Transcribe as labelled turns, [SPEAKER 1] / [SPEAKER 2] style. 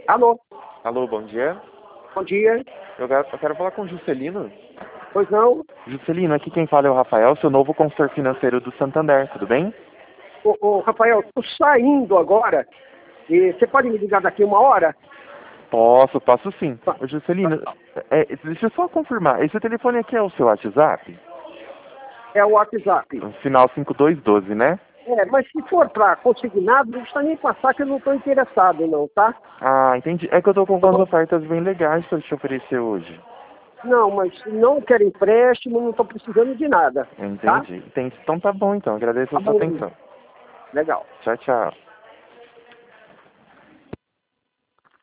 [SPEAKER 1] Alô,
[SPEAKER 2] Alô, bom dia.
[SPEAKER 1] bom dia.
[SPEAKER 2] Eu quero falar com o Juscelino.
[SPEAKER 1] Pois não?
[SPEAKER 2] Juscelino, aqui quem fala é o Rafael, seu novo consultor financeiro do Santander, tudo bem?
[SPEAKER 1] Ô, Rafael, estou saindo agora. E você pode me ligar daqui uma hora?
[SPEAKER 2] Posso sim.
[SPEAKER 1] Tá,
[SPEAKER 2] Ô, Juscelino,
[SPEAKER 1] tá.
[SPEAKER 2] deixa eu só confirmar, esse telefone aqui é o seu WhatsApp?
[SPEAKER 1] É o WhatsApp.
[SPEAKER 2] O final 5212, né?
[SPEAKER 1] Mas se for para consignado, não precisa nem passar que eu não estou interessado não, tá?
[SPEAKER 2] Ah, entendi. É que eu tô com
[SPEAKER 1] Tá
[SPEAKER 2] umas
[SPEAKER 1] bom?
[SPEAKER 2] ofertas bem legais para te oferecer hoje.
[SPEAKER 1] Não, mas não quero empréstimo, não estou precisando de nada, tá?
[SPEAKER 2] Entendi. Então tá bom então, agradeço
[SPEAKER 1] Tá
[SPEAKER 2] a sua
[SPEAKER 1] bom.
[SPEAKER 2] atenção.
[SPEAKER 1] Legal.
[SPEAKER 2] Tchau, tchau.